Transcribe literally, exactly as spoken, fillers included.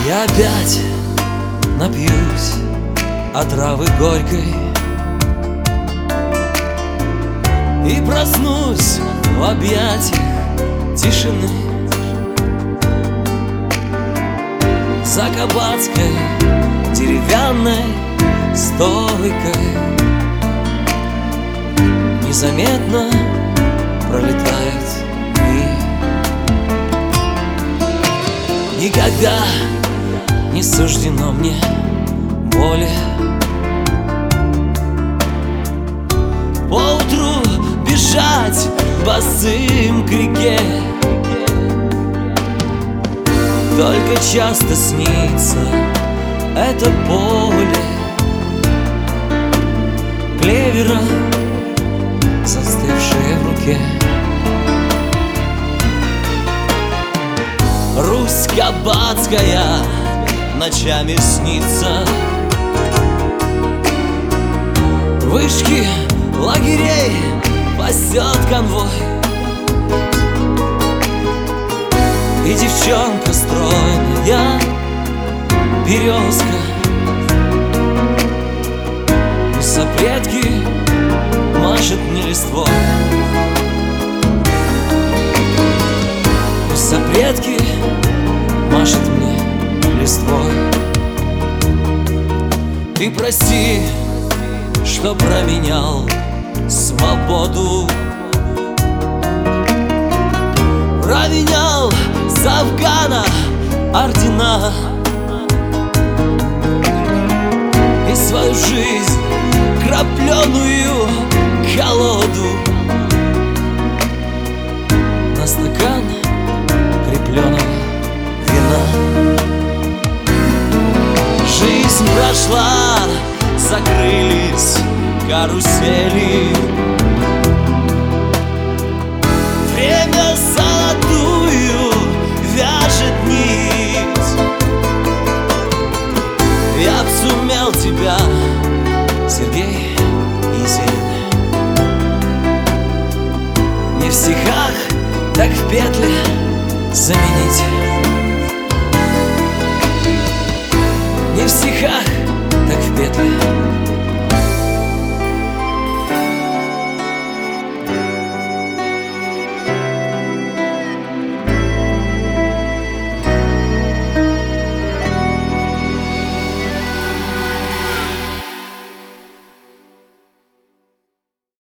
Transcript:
Я опять напьюсь отравы горькой и проснусь в объятиях тишины. За кабацкой деревянной стойкой незаметно пролетают дни. Никогда не суждено мне боли. Поутру бежать босым к реке, только часто снится это поле клевера, застывшее в руке. Русь кабацкая ночами снится, вышки лагерей пасет конвой, и девчонка стройная березка у сопредки машет мне листвой. У сопредки машет мне листвой. Ты прости, что променял свободу, променял с Афгана ордена и свою жизнь крапленую колоду на стакан крепленого вина. Жизнь прошла, закрылись карусели, время золотую вяжет нить. Я б сумел тебя, Сергей Есенин, не в стихах, так в петле